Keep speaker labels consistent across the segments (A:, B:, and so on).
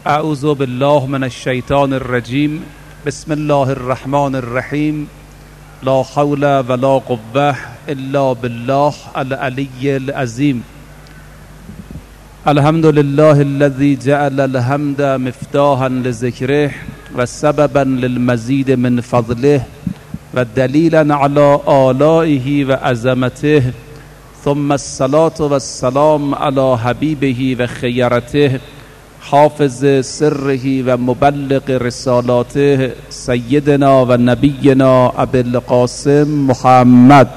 A: اعوذ بالله من الشیطان الرجیم. بسم الله الرحمن الرحیم. لا حول ولا قوة الا بالله العلی العظیم. الحمد لله الذي جعل الحمد مفتاحا لذکره و سببا للمزید من فضله و دلیلا على آلائه و عظمته، ثم الصلاة والسلام على حبیبه و خیرته، حافظ سره و مبلغ رسالاته، سیدنا و نبینا ابی القاسم محمد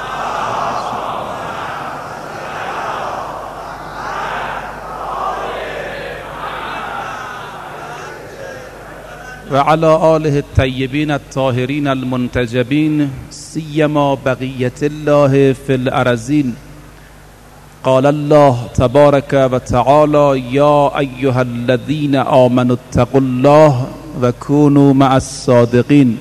A: و علی آله الطیبین الطاهرین المنتجبین، سیما بقیت الله فی الارضین. قال الله تبارک و تعالی: یا ایها الذین آمنوا اتقوا الله و کونوا مع الصادقین.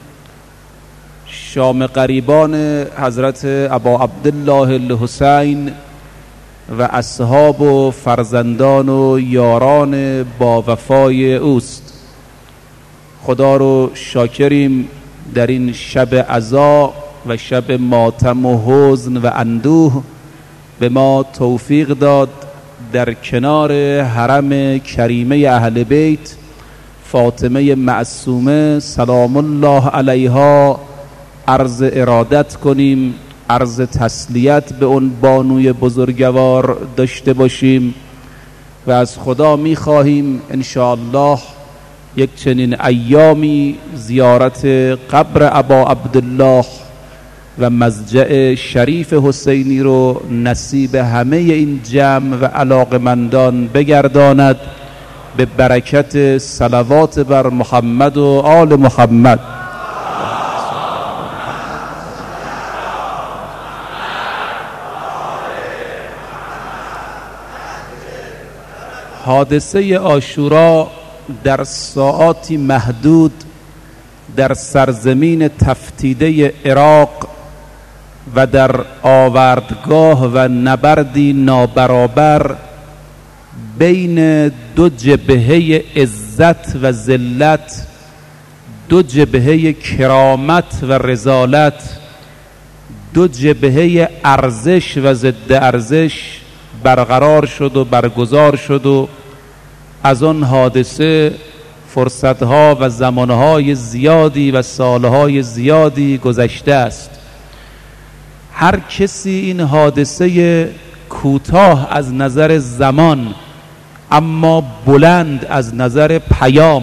A: شام قریبان حضرت ابا عبدالله الحسین و اصحاب و فرزندان و یاران با وفای اوست. خدا رو شاکریم در این شب عزا و شب ماتم و حزن و اندوه به ما توفیق داد در کنار حرم کریمه اهل بیت فاطمه معصومه سلام الله علیها عرض ارادت کنیم، عرض تسلیت به اون بانوی بزرگوار داشته باشیم و از خدا می‌خواهیم ان شاء الله یک چنین ایامی زیارت قبر ابا عبدالله و مضجع شریف حسینی رو نصیب همه این جمع و علاقمندان بگرداند به برکت صلوات بر محمد و آل محمد. حادثه عاشورا در ساعاتی محدود در سرزمین تفتیده عراق و در آوردگاه و نبردی نابرابر بین دو جبهه عزت و ذلت، دو جبهه کرامت و رذالت، دو جبهه ارزش و ضد ارزش برقرار شد و برگزار شد و از آن حادثه فرصتها و زمانهای زیادی و سالهای زیادی گذشته است. هر کسی این حادثه کوتاه از نظر زمان اما بلند از نظر پیام،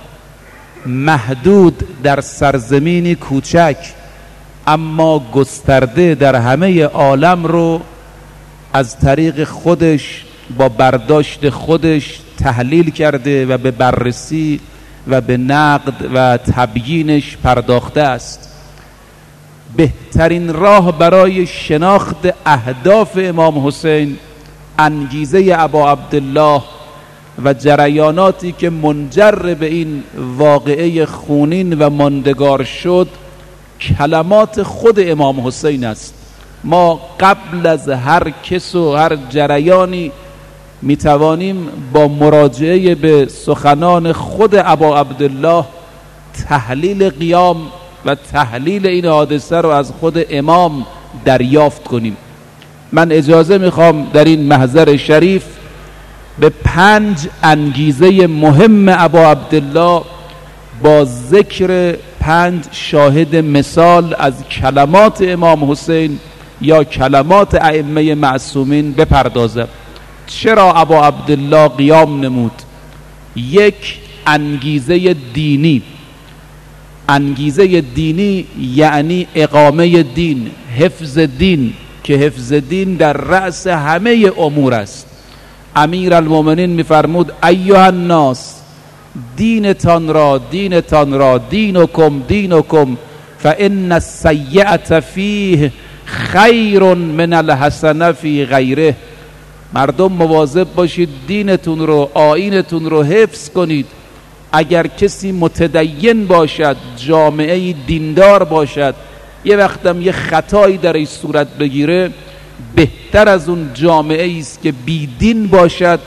A: محدود در سرزمینی کوچک اما گسترده در همه عالم رو از طریق خودش با برداشت خودش تحلیل کرده و به بررسی و به نقد و تبیینش پرداخته است. بهترین راه برای شناخت اهداف امام حسین، انگیزه ابا عبدالله و جریاناتی که منجر به این واقعه خونین و ماندگار شد، کلمات خود امام حسین است. ما قبل از هر کس و هر جریانی می توانیم با مراجعه به سخنان خود ابا عبدالله تحلیل قیام و تحلیل این حادثه رو از خود امام دریافت کنیم. من اجازه میخوام در این محضر شریف به 5 انگیزه مهم ابا عبدالله با ذکر 5 شاهد مثال از کلمات امام حسین یا کلمات ائمه معصومین بپردازم. چرا ابا عبدالله قیام نمود؟ 1. انگیزه دینی. انگیزه دینی یعنی اقامه دین، حفظ دین، که حفظ دین در رأس همه امور است. امیر المؤمنین میفرمود ایها الناس، دینتان را دینکم فان السیئة فیه خیر من الحسنة فی غیره. مردم مواظب باشید دینتون رو، آیینتون رو حفظ کنید. اگر کسی متدین باشد، جامعه دیندار باشد، یه وقتم یه خطایی در این صورت بگیره، بهتر از اون جامعه است که بی دین باشد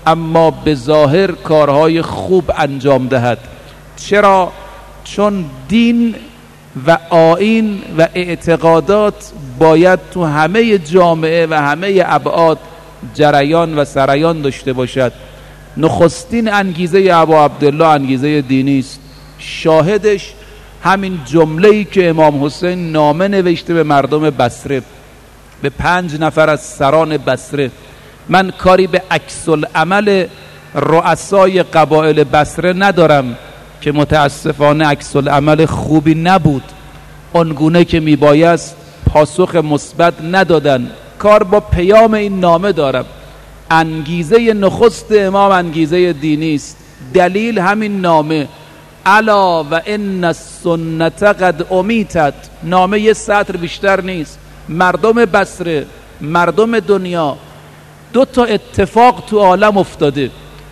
A: اما به ظاهر کارهای خوب انجام دهد. چرا؟ چون دین و آیین و اعتقادات باید تو همه جامعه و همه ابعاد جریان و سریان داشته باشد. نخستین انگیزه ابا عبدالله انگیزه دینی است. شاهدش همین جمله‌ای که امام حسین نامه نوشته به مردم بصره، به 5 نفر از سران بصره. من کاری به عکس العمل رؤسای قبایل بصره ندارم که متاسفانه عکس العمل خوبی نبود، آنگونه که میبایست پاسخ مثبت ندادن. کار با پیام این نامه دارم. انگیزه نخست امام انگیزه دینی است. دلیل همین نامه، الا و ان السنت قد امیتت. نامه یه سطر بیشتر نیست. مردم بصره، مردم دنیا، 2 تا اتفاق تو عالم افتاده.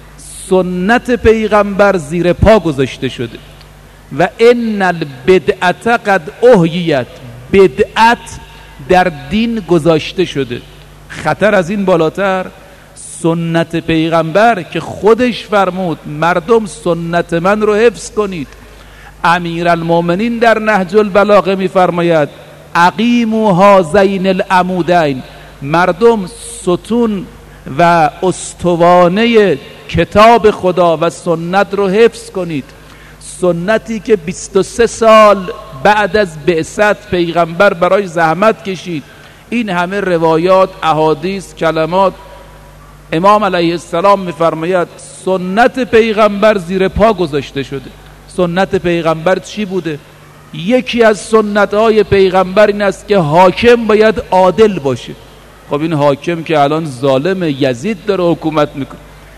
A: سنت پیغمبر زیر پا گذاشته شده و ان البدعت قد احییت. بدعت در دین گذاشته شده. خطر از این بالاتر، سنت پیغمبر که خودش فرمود مردم سنت من رو حفظ کنید. امیرالمومنین در نهج البلاغه میفرماید اقیموا هذین العمودین. مردم ستون و استوانه کتاب خدا و سنت رو حفظ کنید. سنتی که 23 سال بعد از بعثت پیغمبر برای زحمت کشید. این همه روایات، احادیث، کلمات. امام علیه السلام میفرماید سنت پیغمبر زیر پا گذاشته شده. سنت پیغمبر چی بوده؟ یکی از سنت‌های پیغمبر این است که حاکم باید عادل باشه. خب این حاکم که الان ظالم، یزید داره حکومت میکنه.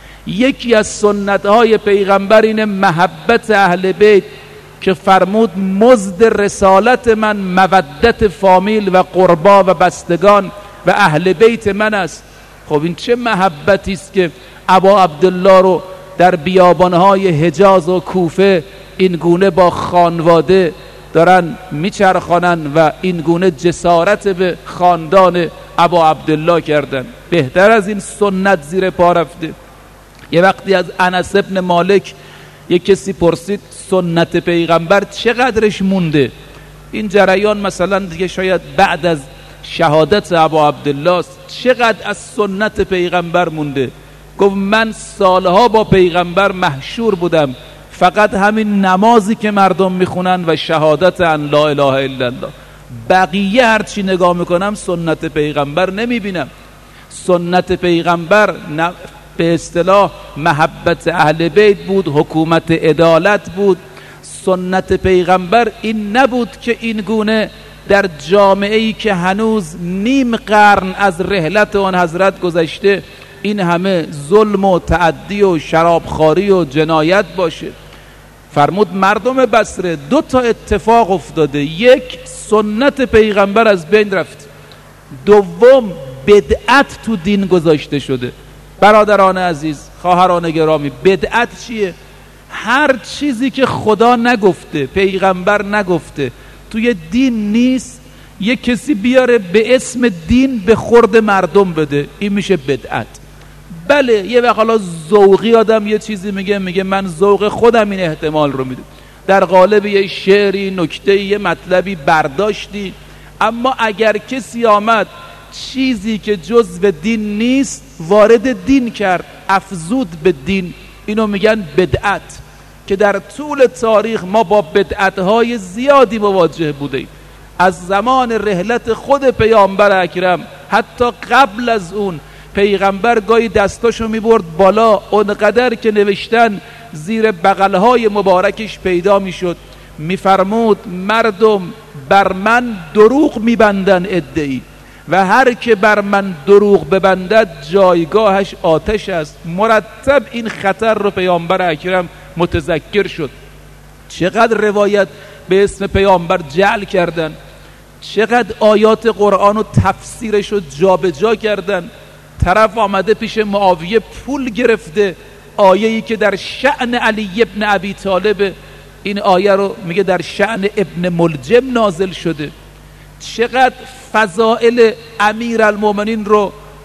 A: یکی از سنت‌های پیغمبر این محبت اهل بیت که فرمود مزد رسالت من مودت فامیل و قربا و بستگان و اهل بیت من است. خب این چه محبتی است که ابا عبدالله رو در بیابانهای حجاز و کوفه این گونه با خانواده دارن میچرخانن و این گونه جسارت به خاندان ابا عبدالله کردن. بهتر از این سنت زیر پا رفته. یه وقتی از انس ابن مالک یک کسی پرسید سنت پیغمبر چقدرش مونده؟ این جریان مثلا دیگه شاید بعد از شهادت ابا عبدالله است. چقدر از سنت پیغمبر مونده؟ گفت من سالها با پیغمبر محشور بودم، فقط همین نمازی که مردم میخونن و شهادت ان لا اله الا الله. بقیه هرچی نگاه میکنم سنت پیغمبر نمیبینم. سنت پیغمبر به اصطلاح محبت اهل بیت بود، حکومت عدالت بود. سنت پیغمبر این نبود که این گونه در جامعه‌ای که هنوز نیم قرن از رحلت آن حضرت گذشته این همه ظلم و تعدی و شرابخواری و جنایت باشه. فرمود مردم بصره 2 تا اتفاق افتاده. یک، سنت پیغمبر از بین رفت. دوم، بدعت تو دین گذاشته شده. برادران عزیز، خواهران گرامی، بدعت چیه؟ هر چیزی که خدا نگفته، پیغمبر نگفته، توی دین نیست، یک کسی بیاره به اسم دین به خورد مردم بده، این میشه بدعت. بله یه وقت حالا ذوقی آدم یه چیزی میگه من ذوق خودم این احتمال رو میده، در قالب یه شعری، نکته، یه مطلبی برداشتی. اما اگر کسی آمد چیزی که جزو دین نیست وارد دین کرد، افزود به دین، اینو میگن بدعت. که در طول تاریخ ما با بدعت‌های زیادی مواجه بودیم. از زمان رحلت خود پیامبر اکرم حتی قبل از اون پیغمبر گاهی دستاشو میبرد بالا، اونقدر که نوشتن زیر بغلهای مبارکش پیدا میشد. میفرمود مردم بر من دروغ میبندن ادعی و هر که بر من دروغ ببندد جایگاهش آتش است. مرتب این خطر رو پیامبر اکرم متذکر شد. چقدر روایت به اسم پیامبر جعل کردن، چقدر آیات قرآن و تفسیرش رو جابجا کردن. طرف آمده پیش معاویه پول گرفته، آیه‌ای که در شأن علی ابن ابی طالب، این آیه رو میگه در شأن ابن ملجم نازل شده. چقدر فضائل امیرالمومنین رو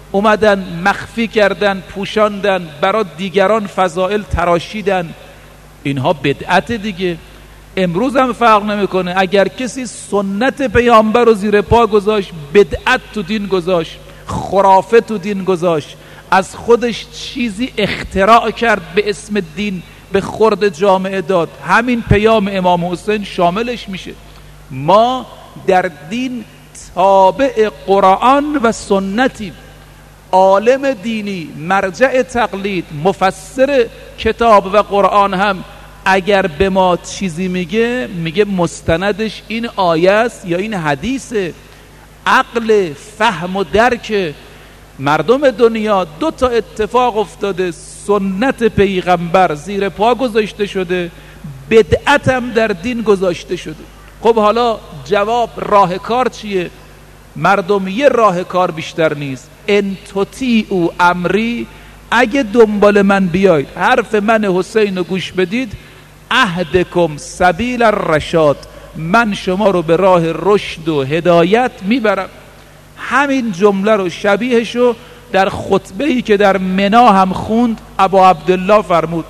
A: اومدن مخفی کردن، پوشاندن، برای دیگران فضائل تراشیدن. اینها بدعت دیگه. امروز هم فرق نمیکنه، اگر کسی سنت پیامبر رو زیر پا گذاشت، بدعت تو دین گذاشت، خرافه تو دین گذاشت، از خودش چیزی اختراع کرد به اسم دین به خورد جامعه داد، همین پیام امام حسین شاملش میشه. ما در دین تابع قرآن و سنتیم. عالم دینی، مرجع تقلید، مفسر کتاب و قرآن هم اگر به ما چیزی میگه مستندش این آیه است یا این حدیثه. عقل، فهم و درک مردم دنیا دو تا اتفاق افتاده: سنت پیغمبر زیر پا گذاشته شده، بدعت هم در دین گذاشته شده. خب حالا جواب، راه کار چیه؟ مردم یه راه کار بیشتر نیست. ان تطیعوا امری، اگه دنبال من بیاید، حرف من حسین رو گوش بدید، اهدکم سبیل الرشاد، من شما رو به راه رشد و هدایت میبرم. همین جمله رو، شبیهش رو در خطبه‌ای که در منا هم خوند ابا عبدالله فرمود.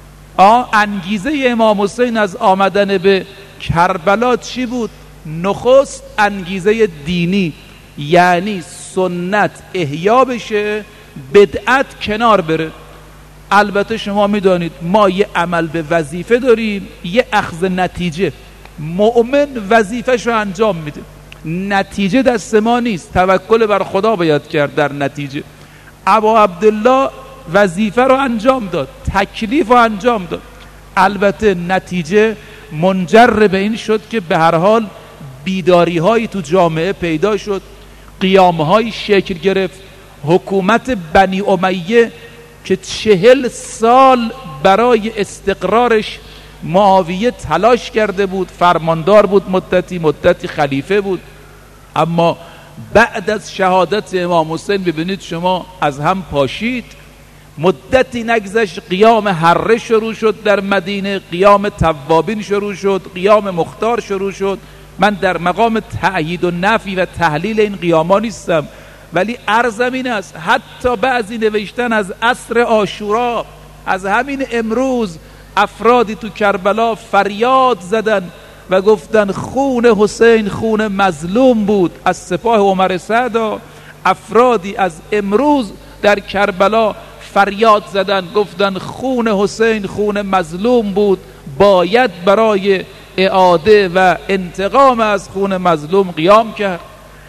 A: انگیزه امام حسین از آمدن به کربلا چی بود؟ نخست انگیزه دینی، یعنی سنت احیا بشه، بدعت کنار بره. البته شما میدانید ما یه عمل به وظیفه داریم، یه اخذ نتیجه. مؤمن وظیفه‌ش رو انجام میده، نتیجه دست ما نیست، توکل بر خدا باید کرد در نتیجه. ابا عبدالله وظیفه رو انجام داد، تکلیف رو انجام داد. البته نتیجه منجر به این شد که به هر حال بیداری هایی تو جامعه پیدا شد، قیام هایی شکل گرفت. حکومت بنی امیه که 40 سال برای استقرارش معاویه تلاش کرده بود، فرماندار بود، مدتی خلیفه بود، اما بعد از شهادت امام حسین ببینید شما از هم پاشید. مدتی نگذشت، قیام حره شروع شد در مدینه، قیام توابین شروع شد، قیام مختار شروع شد. من در مقام تأیید و نفی و تحلیل این قیاما نیستم، ولی عرضم این است حتی بعضی نوشتن از عصر عاشورا، از همین امروز، افرادی تو کربلا فریاد زدن و گفتن خون حسین خون مظلوم بود. از سپاه عمر سعد افرادی از امروز در کربلا فریاد زدن، گفتن خون حسین خون مظلوم بود، باید برای اعاده و انتقام از خون مظلوم قیام کرد.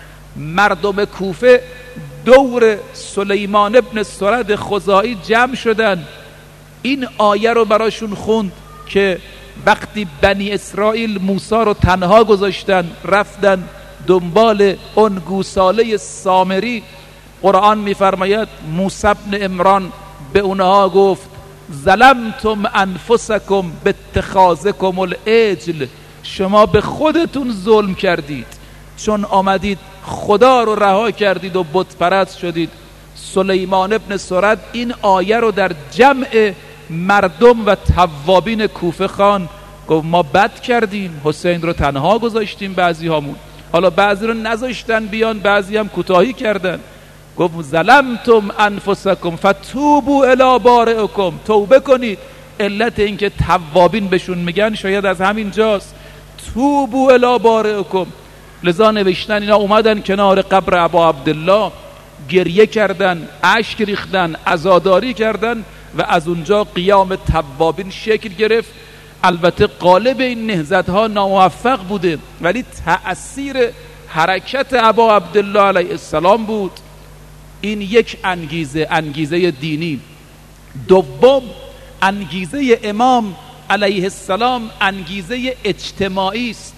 A: مردم کوفه دور سلیمان ابن سرد خزاعی جمع شدن، این آیه رو براشون خوند که وقتی بنی اسرائیل موسی رو تنها گذاشتن، رفتن دنبال اون گوساله سامری، قرآن میفرماید موسی ابن عمران به اونها گفت ظلمتم انفسکم باتخاذکم العجل، شما به خودتون ظلم کردید چون آمدید خدا رو رها کردید و بت پرست شدید. سلیمان ابن سرد این آیه رو در جمع مردم و توابین کوفه خوان، گفت ما بد کردیم، حسین رو تنها گذاشتیم بعضی هامون، حالا بعضی رو نذاشتن بیان، بعضی هم کوتاهی کردن. گفت ظلمتم انفسکم فتوبوا الی بارئکم، توبه کنید. علت این که توابین بهشون میگن شاید از همین جاست، توبوا الی بارئکم. لذا نوشتن اینا اومدن کنار قبر ابا عبدالله، گریه کردن، اشک ریختن، عزاداری کردن و از اونجا قیام توابین شکل گرفت. البته غالب این نهضت ها ناموفق بوده، ولی تأثیر حرکت ابا عبدالله علیه السلام بود. این یک انگیزه دینی. دوم، انگیزه امام علیه السلام انگیزه اجتماعی است.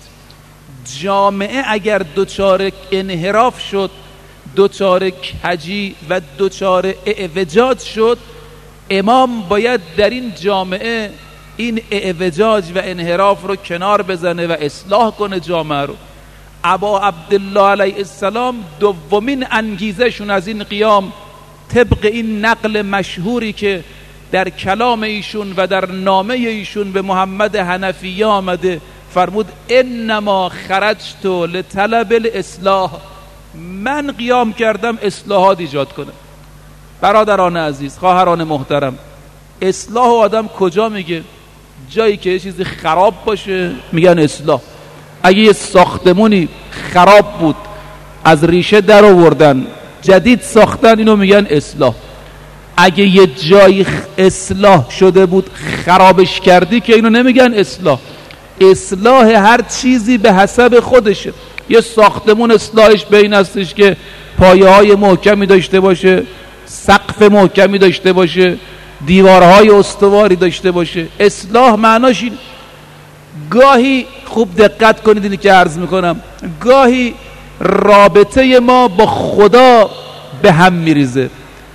A: جامعه اگر دچار انحراف شد، دچار کجی و دچار اعوجاج شد، امام باید در این جامعه این اعوجاج و انحراف رو کنار بزنه و اصلاح کنه جامعه رو. ابا عبدالله علیه السلام دومین انگیزشون از این قیام، طبق این نقل مشهوری که در کلام ایشون و در نامه ایشون به محمد حنفیه آمده، فرمود انما خرجت لطلب الاصلاح، من قیام کردم اصلاحات ایجاد کنم. برادران عزیز، خواهران محترم، اصلاح آدم کجا میگه؟ جایی که یه چیزی خراب باشه میگن اصلاح. اگه یه ساختمونی خراب بود از ریشه در آوردن جدید ساختن، اینو میگن اصلاح. اگه یه جایی اصلاح شده بود خرابش کردی که اینو نمیگن اصلاح. اصلاح هر چیزی به حسب خودشه. یه ساختمون اصلاحش به این هستش که پایه های محکمی داشته باشه، سقف محکمی داشته باشه، دیوارهای استواری داشته باشه. اصلاح معناش این. گاهی خوب دقت کنید اینی که عرض میکنم، گاهی رابطه ما با خدا به هم میریزه.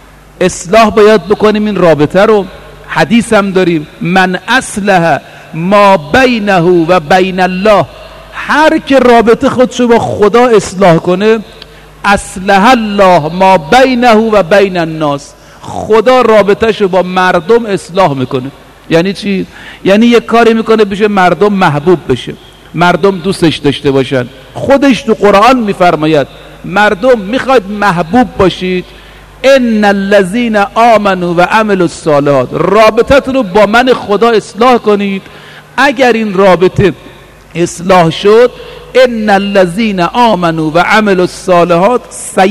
A: اصلاح باید بکنیم این رابطه رو. حدیث هم داریم، من اصلح ما بینه و بین الله، هر که رابطه خودشو با خدا اصلاح کنه، اصلح الله ما بینه و بین الناس، خدا رابطهشو با مردم اصلاح میکنه. یعنی چی؟ یعنی یک کاری میکنه بشه مردم محبوب بشه، مردم دوستش داشته باشن. خودش تو قرآن میفرماید مردم میخواید محبوب باشید، ان الذين آمنوا و عملوا الصالحات، رابطتون رو با من خدا اصلاح کنید. اگر این رابطه اصلاح شد، ان الذين آمنوا و عملوا الصالحات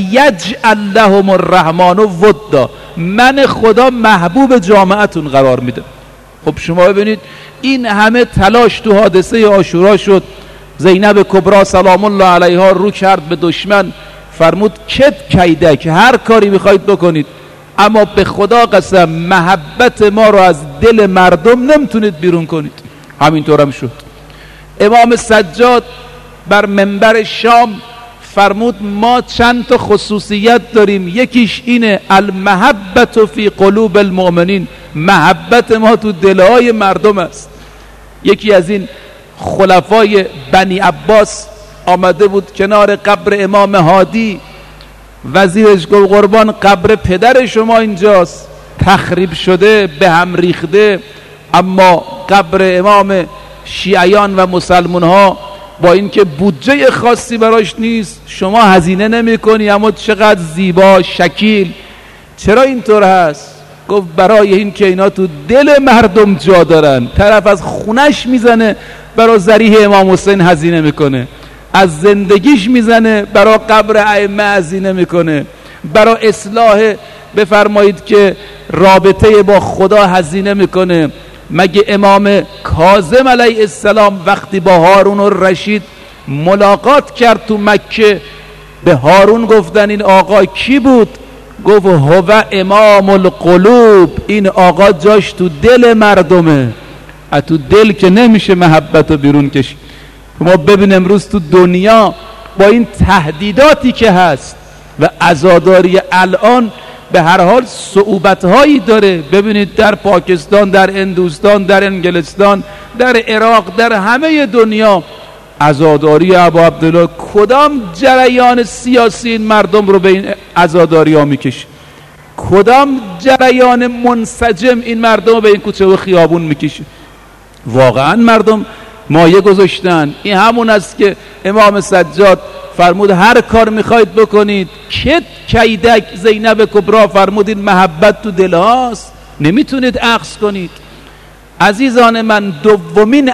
A: سیجعل لهم الرحمن ودا، من خدا محبوب جامعتون قرار میده. خب شما ببینید این همه تلاش تو حادثه عاشورا شد، زینب کبرا سلام الله علیها رو کرد به دشمن، فرمود کت کیدک، هر کاری میخواید بکنید، اما به خدا قسم محبت ما رو از دل مردم نمیتونید بیرون کنید. همینطور هم شد. امام سجاد بر منبر شام فرمود ما چند تا خصوصیت داریم، یکیش اینه المحبت فی قلوب المؤمنین، محبت ما تو دلهای مردم است. یکی از این خلفای بنی عباس آمده بود کنار قبر امام هادی، وزیرش گفت قربان قبر پدر شما اینجاست، تخریب شده، به هم ریخته، اما قبر امام شیعیان و مسلمان ها با اینکه بودجه خاصی براش نیست، شما هزینه نمی کنی، اما چقدر زیبا شکیل. چرا اینطور هست؟ گفت برای این که اینا تو دل مردم جا دارن. طرف از خونش میزنه برای ذریح امام حسین هزینه میکنه، از زندگیش میزنه برای قبر ائمه هزینه میکنه، برای اصلاح بفرمایید که رابطه با خدا هزینه میکنه. مگه امام کاظم علیه السلام وقتی با هارون الرشید ملاقات کرد تو مکه، به هارون گفتن این آقا کی بود؟ گفت هو امام القلوب، این آقا جاش تو دل مردمه، تو دل که نمیشه محبت رو بیرون کشید. ما ببین امروز تو دنیا با این تهدیداتی که هست و عزاداری الان به هر حال صعوبت‌هایی داره. ببینید در پاکستان، در هندوستان، در انگلستان، در عراق، در همه دنیا عزاداری ابا عبدالله. کدام جریان سیاسی این مردم رو به این عزاداری ها میکشه؟ کدام جریان منسجم این مردم رو به این کوچه و خیابون میکشه؟ واقعا مردم مایه گذاشتن. این همون است که امام سجاد فرمود هر کار میخواید بکنید، کت کیدک، زینب کبرا فرمود این محبت تو دل هاست، نمیتونید عکس کنید. عزیزان من، دومین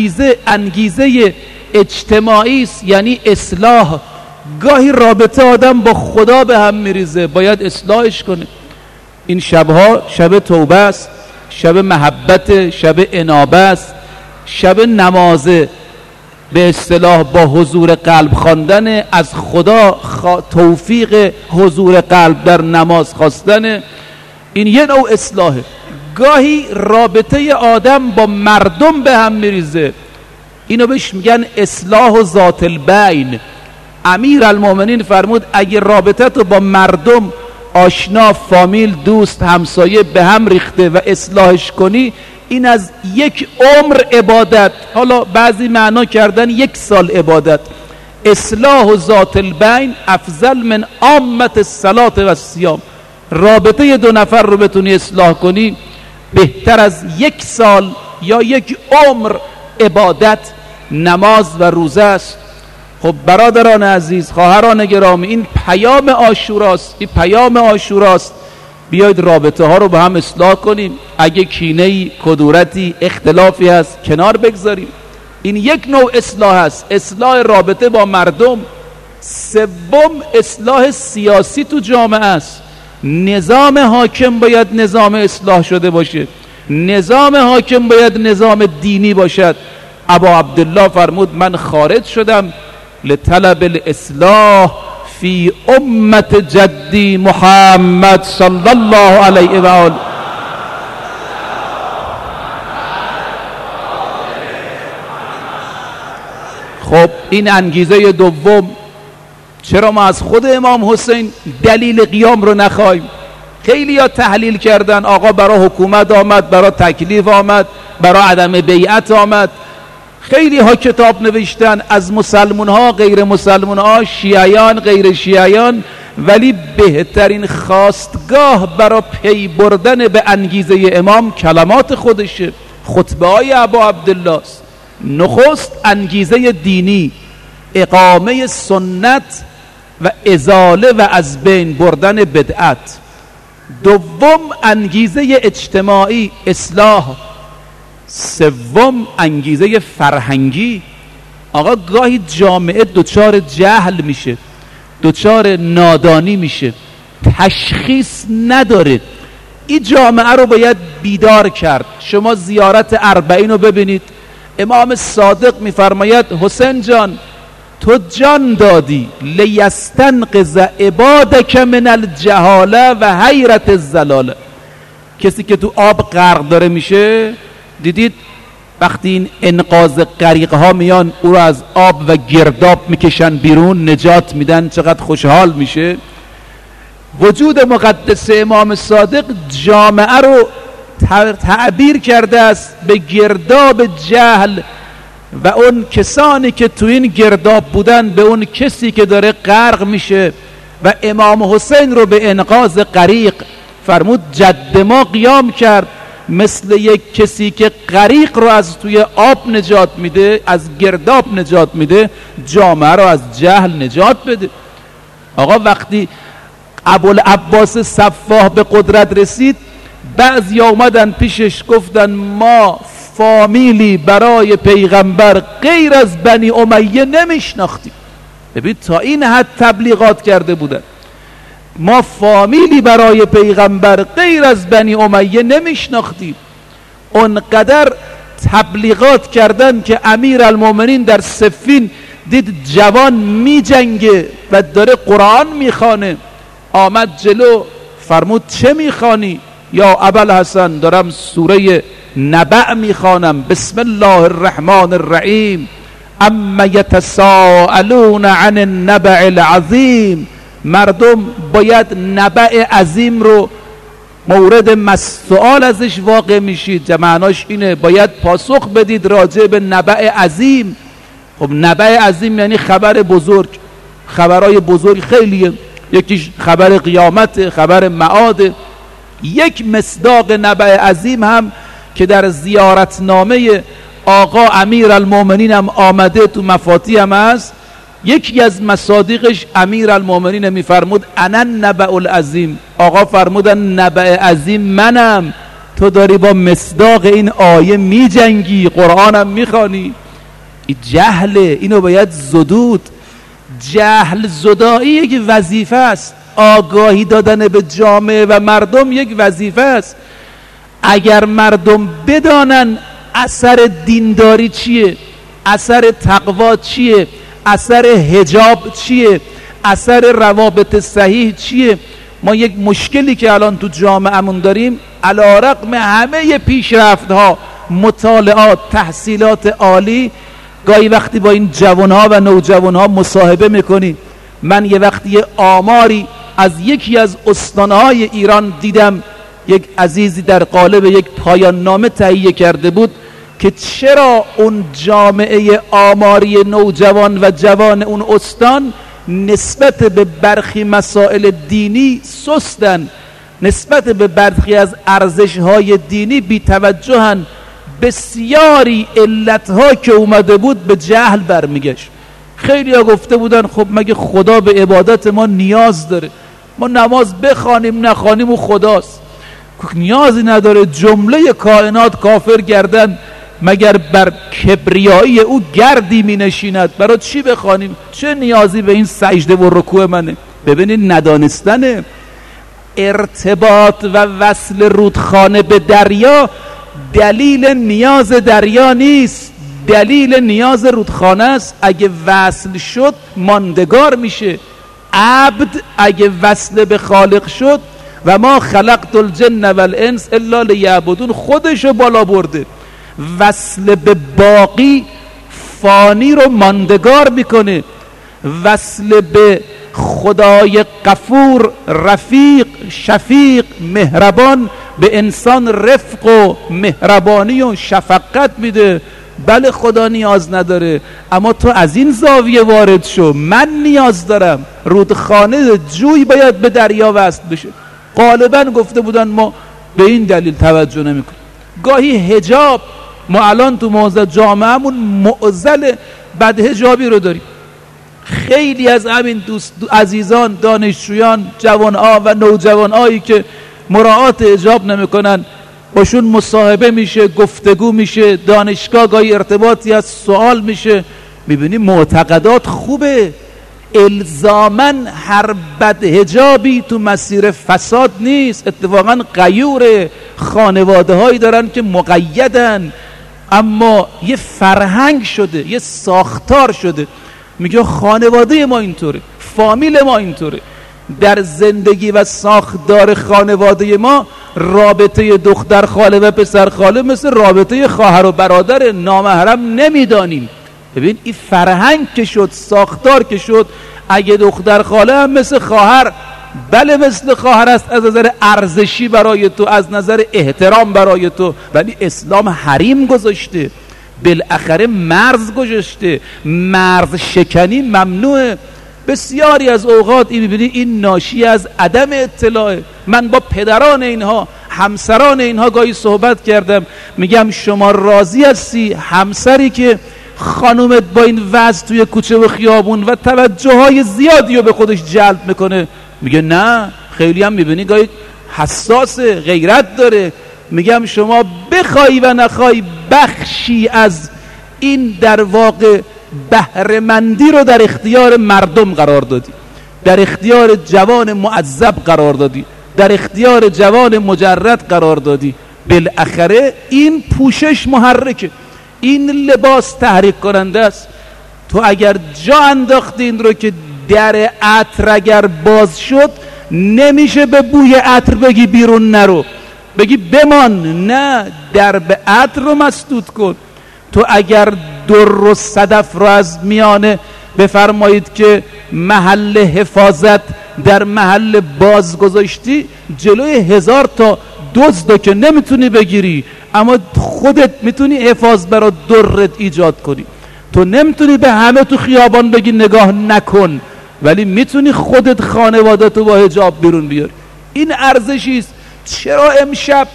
A: انگیزه اجتماعی است، یعنی اصلاح. گاهی رابطه آدم با خدا به هم میریزه، باید اصلاحش کنه. این شبها شب توبه است، شب محبت، شب انابه است، شب نمازه، به اصطلاح با حضور قلب خواندن، از خدا توفیق حضور قلب در نماز خواستن. این یه نوع اصلاحه. گاهی رابطه آدم با مردم به هم میریزه، اینو بهش میگن اصلاح و ذات البین. امیر المؤمنین فرمود اگه رابطه تو با مردم، آشنا، فامیل، دوست، همسایه به هم ریخته و اصلاحش کنی، این از یک عمر عبادت، حالا بعضی معنا کردن 1 سال عبادت. اصلاح و ذات البین افضل من عامة الصلاة و الصیام. رابطه 2 نفر رو بتونی اصلاح کنی بهتر از 1 سال یا 1 عمر عبادت، نماز و روزه است. خب برادران عزیز، خواهران گرامی، این پیام عاشوراست. این پیام عاشوراست بیایید رابطه ها رو با هم اصلاح کنیم، اگه کینه‌ای، کدورتی، اختلافی هست کنار بگذاریم. این یک نوع اصلاح است، اصلاح رابطه با مردم. سوم اصلاح سیاسی تو جامعه است. نظام حاکم باید نظام اصلاح شده باشه، نظام حاکم باید نظام دینی باشد. ابا عبدالله فرمود من خارج شدم لطلب الاصلاح فی امت جدی محمد صلی الله علیه و آله. خب این انگیزه دوم. چرا ما از خود امام حسین دلیل قیام رو نخواهیم؟ خیلی ها تحلیل کردن، آقا برای حکومت آمد، برای تکلیف آمد، برای عدم بیعت آمد. خیلی ها کتاب نوشتن از مسلمان ها، غیر مسلمان ها، شیعیان، غیر شیعیان، ولی بهترین خواستگاه برای پی بردن به انگیزه امام کلمات خودشه، خطبه های ابا عبدالله است. نخست انگیزه دینی، اقامه سنت و ازاله و از بین بردن بدعت. دوم انگیزه اجتماعی، اصلاح. سوم انگیزه فرهنگی. آقا گاهی جامعه دچار جهل میشه، دچار نادانی میشه، تشخیص نداره. این جامعه رو باید بیدار کرد. شما زیارت اربعین رو ببینید، امام صادق میفرماید حسین جان تو جان دادی لیستنقذ عبادک من الجهاله و حیرت الزلاله. کسی که تو آب غرق داره میشه، دیدید وقتی این انقاذ غریق ها میان او رو از آب و گرداب میکشن بیرون، نجات میدن، چقدر خوشحال میشه. وجود مقدس امام صادق جامعه رو تعبیر کرده است به گرداب جهل و اون کسانی که تو این گرداب بودن به اون کسی که داره غرق میشه، و امام حسین رو به انقاذ غریق فرمود جد ما قیام کرد مثل یک کسی که غریق رو از توی آب نجات میده، از گرداب نجات میده، جامعه رو از جهل نجات بده. آقا وقتی ابوالعباس صفاح به قدرت رسید، بعضی اومدن پیشش گفتن ما فامیلی برای پیغمبر غیر از بنی امیه نمیشناختیم. ببین تا این حد تبلیغات کرده بودن، ما فامیلی برای پیغمبر غیر از بنی امیه نمیشناختیم. اونقدر تبلیغات کردن که امیرالمومنین در صفین دید جوان می جنگه و داره قرآن میخوانه، آمد جلو فرمود چه میخوانی؟ یا ابوالحسن دارم سوره نبأ میخوانم، بسم الله الرحمن الرحیم، اما یتساءلون عن النبأ العظیم. مردم باید نبأ عظیم رو مورد سؤال ازش واقع میشید. معناش اینه باید پاسخ بدید راجع به نبأ عظیم. خب نبأ عظیم یعنی خبر بزرگ. خبرهای بزرگ خیلیه، یکیش خبر قیامت، خبر معاد. یک مصداق نبأ عظیم هم که در زیارتنامه آقا امیرالمومنین هم آمده، تو مفاتیح هم هست، یکی از مصادیقش امیرالمومنین میفرمود انا النبأ العظیم. آقا فرمودن نبأ عظیم منم، تو داری با مصداق این آیه می جنگی، قرآنم میخوانی. این جهله، اینو باید زدود. جهل زدایی یک وظیفه است، آگاهی دادن به جامعه و مردم یک وظیفه است. اگر مردم بدانن اثر دینداری چیه، اثر تقوا چیه، اثر حجاب چیه، اثر روابط صحیح چیه. ما یک مشکلی که الان تو جامعهمون داریم، علی رغم همه پیشرفت‌ها، مطالعات، تحصیلات عالی، گاهی وقتی با این جوانها و نوجوانها مصاحبه میکنی. من یه وقتی یه آماری از یکی از استانهای ایران دیدم، یک عزیزی در قالب یک پایان نامه تهیه کرده بود که چرا اون جامعه آماری نوجوان و جوان اون استان نسبت به برخی مسائل دینی سستن، نسبت به برخی از ارزش‌های دینی بی‌توجهن. بسیاری علتها که اومده بود به جهل برمیگشت. خیلی ها گفته بودن خب مگه خدا به عبادت ما نیاز داره؟ ما نماز بخوانیم نخوانیم و خداست، نیازی نداره جمله کائنات کافر گردن مگر بر کبریایی او گردی می نشیند، برای چی بخوانیم؟ چه نیازی به این سجده و رکوع منه؟ ببینید ندانستن ارتباط و وصل رودخانه به دریا دلیل نیاز دریا نیست، دلیل نیاز رودخانه است. اگه وصل شد ماندگار میشه. عبد اگه وصل به خالق شد و ما خلقت الجن والانس الا لیعبدون خودشو بالا برده. وصل به باقی فانی رو ماندگار میکنه. وصل به خدای غفور رفیق شفیق مهربان به انسان رفق و مهربانی و شفقت میده. بله خدا نیاز نداره، اما تو از این زاویه وارد شو، من نیاز دارم. رودخانه جوی باید به دریا وصل بشه. غالبا گفته بودن ما به این دلیل توجه نمیکنیم. گاهی حجاب، ما الان تو موضع جامعهمون معضل بدحجابی رو داریم. خیلی از همین عزیزان دانشجویان جوان‌ها و نوجوان‌هایی که مراعات حجاب نمیکنن باشون مصاحبه میشه، گفتگو میشه، دانشگاه گاهی ارتباطی از سوال میشه، میبینی معتقدات خوبه. الزاماً هر بدحجابی تو مسیر فساد نیست، اتفاقاً غیور. خانواده هایی دارن که مقیدن، اما یه فرهنگ شده، یه ساختار شده. میگه خانواده ما اینطوره، فامیل ما اینطوره. در زندگی و ساختار خانواده ما رابطه دختر خاله و پسر خاله مثل رابطه خواهر و برادر نامحرم نمیدانیم. ببین این فرهنگ که شد، ساختار که شد. اگه دختر خاله هم مثل خواهر، بله مثل خواهر است از نظر ارزشی برای تو، از نظر احترام برای تو، ولی اسلام حریم گذاشته، بالاخره مرز گذاشته. مرز شکنی ممنوعه. بسیاری از اوقات این می‌بینی این ناشی از عدم اطلاعه. من با پدران اینها، همسران اینها گاهی صحبت کردم، میگم شما راضی هستی همسری که خانومت با این وضع توی کوچه و خیابون و توجه های زیادی رو به خودش جلب میکنه؟ میگه نه. خیلی هم میبینی گاهی حساس، غیرت داره. میگم شما بخوای و نخوای بخشی از این در واقع بهره‌مندی رو در اختیار مردم قرار دادی، در اختیار جوان معذب قرار دادی، در اختیار جوان مجرد قرار دادی. بالاخره این پوشش محرکه، این لباس تحریک کننده است. تو اگر جا انداختی این رو که در عطر اگر باز شد نمیشه به بوی عطر بگی بیرون نرو، بگی بمان، نه، در به عطر رو مسدود کن. تو اگر در و صدف رو از میانه بفرمایید که محل حفاظت در محل باز گذاشتی، جلوی 1000 تا دزد که نمیتونی بگیری، اما خودت میتونی حفاظ برای درت ایجاد کنی. تو نمیتونی به همه تو خیابان بگی نگاه نکن، ولی میتونی خودت خانواده تو با حجاب بیرون بیاری. این ارزشی است. چرا امشب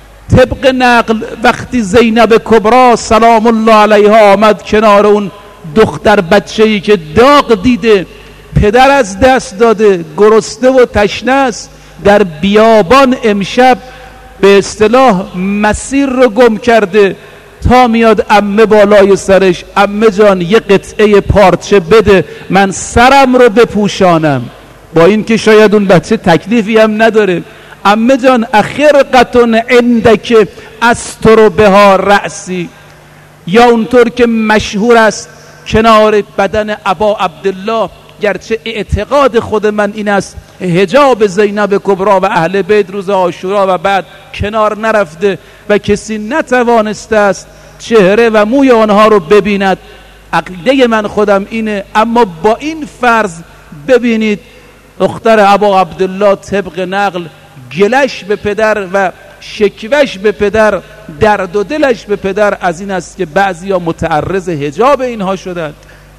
A: طبق نقل وقتی زینب کبرا سلام الله علیها آمد کنار اون دختر بچه‌ای که داغ دیده، پدر از دست داده، گرسنه و تشنه است، در بیابان امشب به اصطلاح مسیر رو گم کرده، تا میاد عمه بالای سرش، عمه جان یه قطعه پارچه بده من سرم رو بپوشانم، با این که شاید اون بچه تکلیفی هم نداره. عمه جان اخرقتون عندک استر بها رأسی، یا اونطور که مشهور است کنار بدن ابا عبدالله، گرچه اعتقاد خود من این است حجاب زینب کبرا و اهل بیت روز عاشورا و بعد کنار نرفته و کسی نتوانسته است چهره و موی آنها رو ببیند، عقیده من خودم اینه. اما با این فرض ببینید دختر ابا عبدالله طبق نقل گلش به پدر و شکوش به پدر، درد و دلش به پدر از این است که بعضیا متعرض حجاب اینها شدند.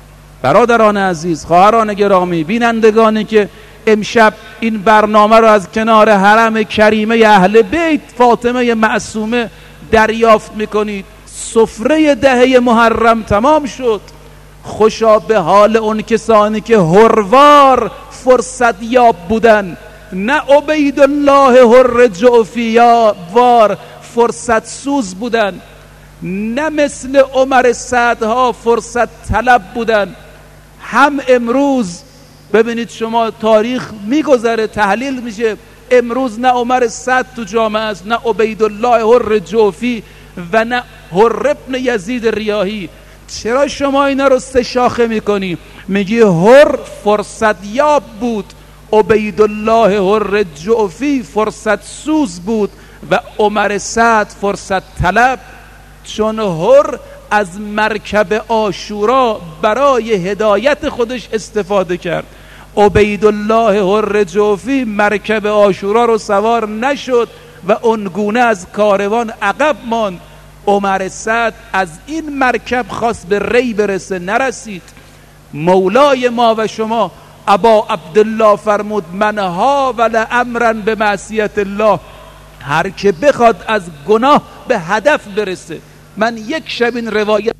A: برادران عزیز، خواهران گرامی، بینندگانی که امشب این برنامه رو از کنار حرم کریمه اهل بیت فاطمه معصومه دریافت میکنید، سفره دهه محرم تمام شد. خوشا به حال اون کسانی که هروار فرصت یاب بودن نه عبیدالله حر جعفی وار فرصت سوز بودن، نه مثل عمر سعدها فرصت طلب بودن. هم امروز ببینید شما تاریخ میگذره، تحلیل میشه، امروز نه عمر سعد تو جامعه است، نه عبیدالله حر جعفی و نه حر ابن یزید ریاحی. چرا شما اینا رو سه شاخه میکنی؟ میگی حر فرصت یاب بود، عبیدالله حر جعفی فرصت سوز بود و عمر سعد فرصت طلب. چون حر از مرکب عاشورا برای هدایت خودش استفاده کرد، عبیدالله حر جعفی مرکب عاشورا رو سوار نشد و اونگونه از کاروان عقب ماند. عمر سعد از این مرکب خواست به ری برسه، نرسید. مولای ما و شما ابا عبدالله فرمود من حاول امرا به معصیت الله، هر که بخواد از گناه به هدف برسه. من یک شب این روایت